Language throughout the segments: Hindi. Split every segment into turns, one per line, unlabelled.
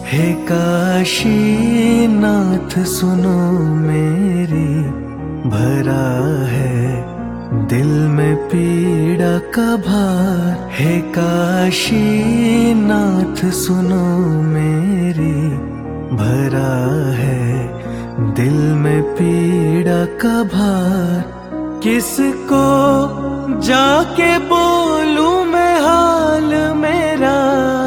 हे काशी नाथ सुनो मेरी, भरा है दिल में पीड़ा का भार। हे काशी नाथ सुनो मेरी, भरा है दिल में पीड़ा का भार। किसको जाके बोलूं मैं हाल मेरा,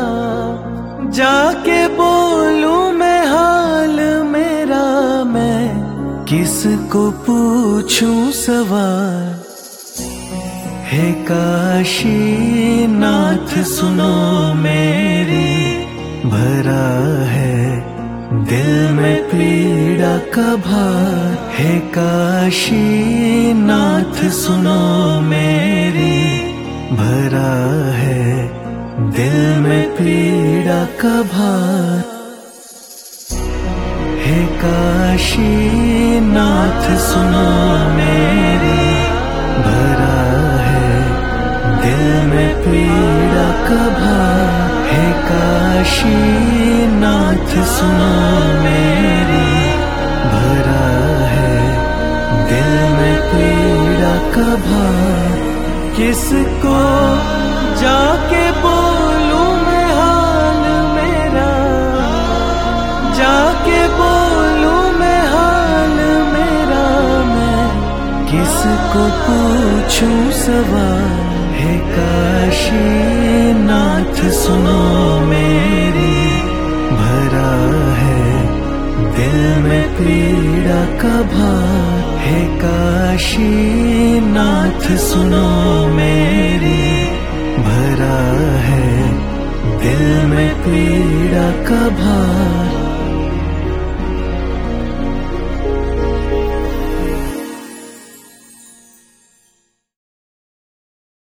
जाके बोलूं मैं हाल मेरा। मैं किसको पूछूं सवाल। हे काशी नाथ सुनो मेरी, भरा है दिल में पीड़ा का भार। हे काशी नाथ सुनो मेरी, भरा है दिल में पीड़ा का भार। हे काशी नाथ सुनो मेरी, भरा है दिल में पीड़ा का भार। हे काशी नाथ सुनो मेरी, भरा है दिल में पीड़ा का भार। किसको जाके बोलूं मैं हाल मेरा, जाके बोलूं मैं हाल मेरा। मैं किसको पूछूं सवाल। हे काशी नाथ सुनो मेरी, भरा है दिल में पीड़ा का भार। हे काशी नाथ सुनो मेरी, भरा है दिल में पीड़ा का भार।